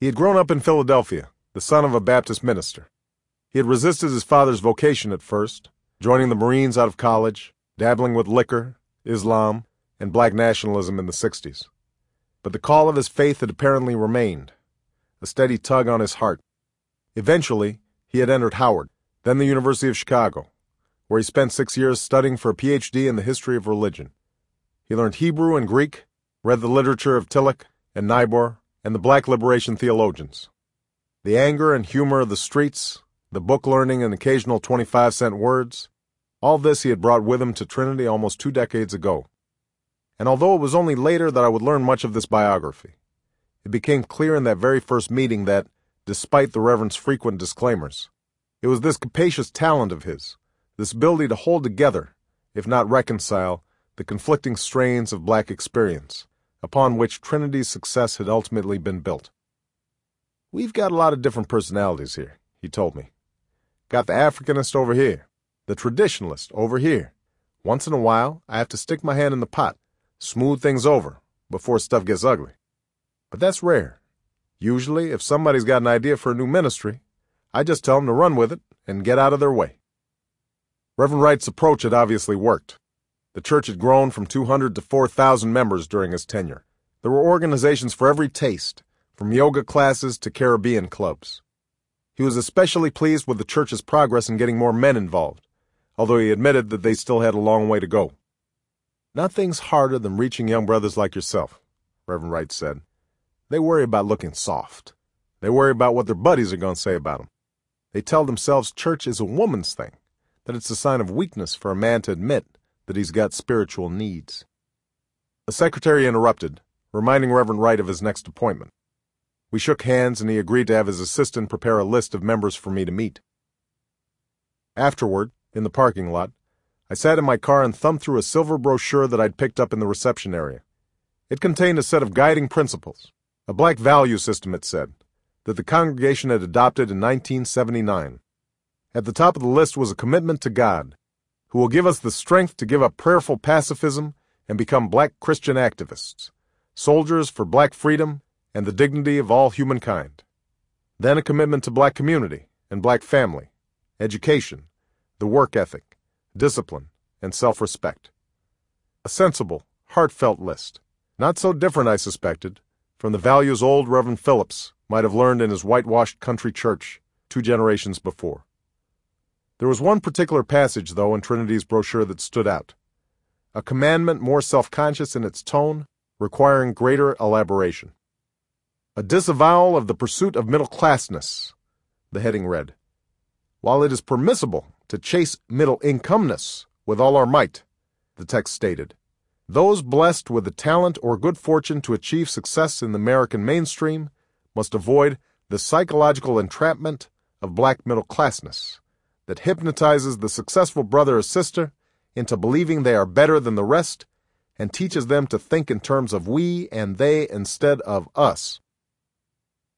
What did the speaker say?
He had grown up in Philadelphia, the son of a Baptist minister. He had resisted his father's vocation at first, joining the Marines out of college, dabbling with liquor, Islam, and black nationalism in the 60s. But the call of his faith had apparently remained, a steady tug on his heart. Eventually, he had entered Howard, then the University of Chicago, where he spent 6 years studying for a PhD in the history of religion. He learned Hebrew and Greek, read the literature of Tillich and Niebuhr, and the black liberation theologians. The anger and humor of the streets, the book learning and occasional 25-cent words, all this he had brought with him to Trinity almost 2 decades ago. And although it was only later that I would learn much of this biography, it became clear in that very first meeting that, despite the Reverend's frequent disclaimers, it was this capacious talent of his, this ability to hold together, if not reconcile, the conflicting strains of black experience, upon which Trinity's success had ultimately been built. "We've got a lot of different personalities here," he told me. "Got the Africanist over here, the traditionalist over here. Once in a while, I have to stick my hand in the pot, smooth things over, before stuff gets ugly. But that's rare. Usually, if somebody's got an idea for a new ministry, I just tell them to run with it and get out of their way." Reverend Wright's approach had obviously worked. The church had grown from 200 to 4,000 members during his tenure. There were organizations for every taste, from yoga classes to Caribbean clubs. He was especially pleased with the church's progress in getting more men involved, although he admitted that they still had a long way to go. "Nothing's harder than reaching young brothers like yourself," Reverend Wright said. "They worry about looking soft. They worry about what their buddies are going to say about them. They tell themselves church is a woman's thing, that it's a sign of weakness for a man to admit that he's got spiritual needs." The secretary interrupted, reminding Reverend Wright of his next appointment. We shook hands and he agreed to have his assistant prepare a list of members for me to meet. Afterward, in the parking lot, I sat in my car and thumbed through a silver brochure that I'd picked up in the reception area. It contained a set of guiding principles, a black value system, it said, that the congregation had adopted in 1979. At the top of the list was a commitment to God, who will give us the strength to give up prayerful pacifism and become black Christian activists, soldiers for black freedom and the dignity of all humankind. Then a commitment to black community and black family, education, the work ethic, discipline, and self-respect. A sensible, heartfelt list, not so different, I suspected, from the values old Reverend Phillips might have learned in his whitewashed country church 2 generations before. There was one particular passage, though, in Trinity's brochure that stood out. A commandment more self-conscious in its tone, requiring greater elaboration. "A disavowal of the pursuit of middle-classness," the heading read. "While it is permissible to chase middle-incomeness with all our might," the text stated, "those blessed with the talent or good fortune to achieve success in the American mainstream must avoid the psychological entrapment of black middle-classness that hypnotizes the successful brother or sister into believing they are better than the rest and teaches them to think in terms of we and they instead of us.